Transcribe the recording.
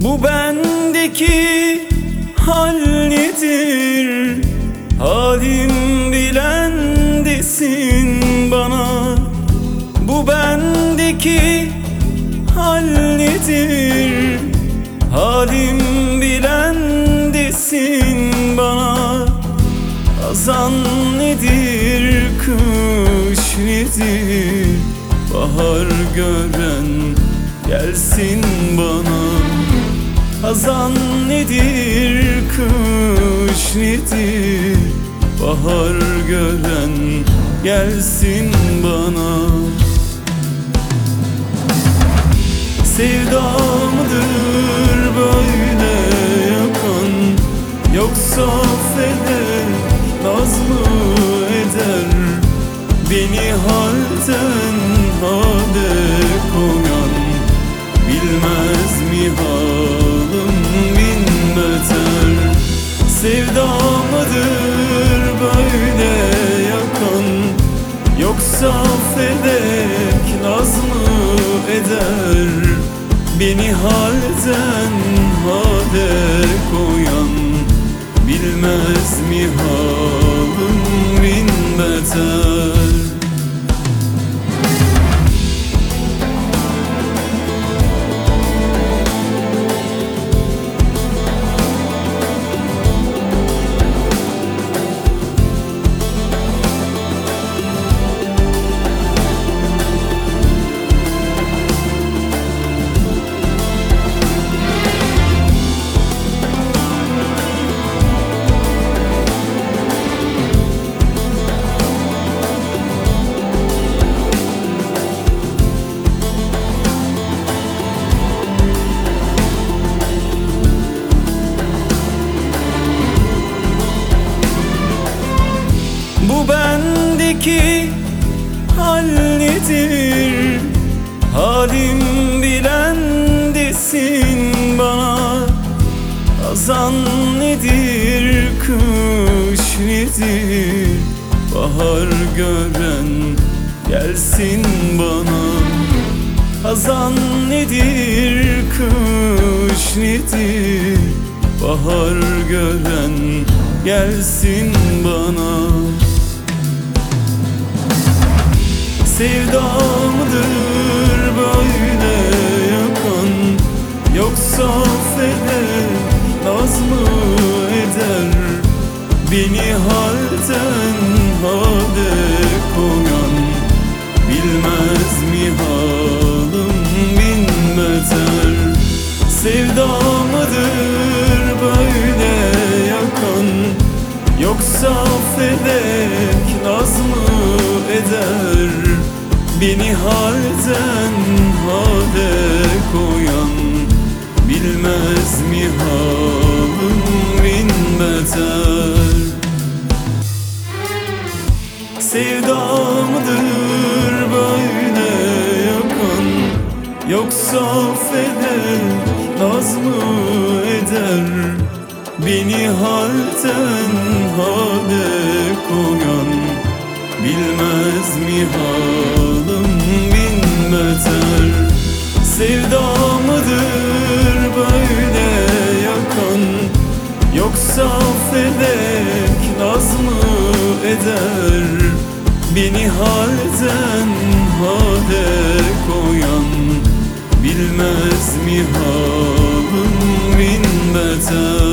Bu bendeki hal nedir? Halim bilen desin bana. Bu bendeki hal nedir? Halim bilen desin bana. Hazan nedir, kış nedir? Bahar gören gelsin bana. Hazan nedir, kış nedir? Bahar gören gelsin bana. Sevda mıdır böyle yakan, yoksa felek naz mı eder? Beni halden hale koyan bilmez mi halım bin beter? Sevda mıdır böyle yakan, yoksa felek naz mı eder? Beni halden hale koyan bilmez mi halım bin beter? Bu bendeki hal nedir? Halim bilen desin bana. Hazan nedir, kış nedir? Bahar gören gelsin bana. Hazan nedir, kış nedir? Bahar gören gelsin bana. Sevda mıdır böyle yakan, yoksa felek naz mı eder? Beni halden hale koyan bilmez mi halım bin beter? Sevda mıdır böyle yakan, yoksa felek naz mı eder? Beni halden hale koyan bilmez mi halım bin beter? Sevda mıdır böyle yakan, yoksa felek naz mı eder? Beni halden hale koyan bilmez mi halım bin beter? Sevda mıdır böyle yakan, yoksa felek naz mı eder? Beni halden hale koyan bilmez mi halım bin beter?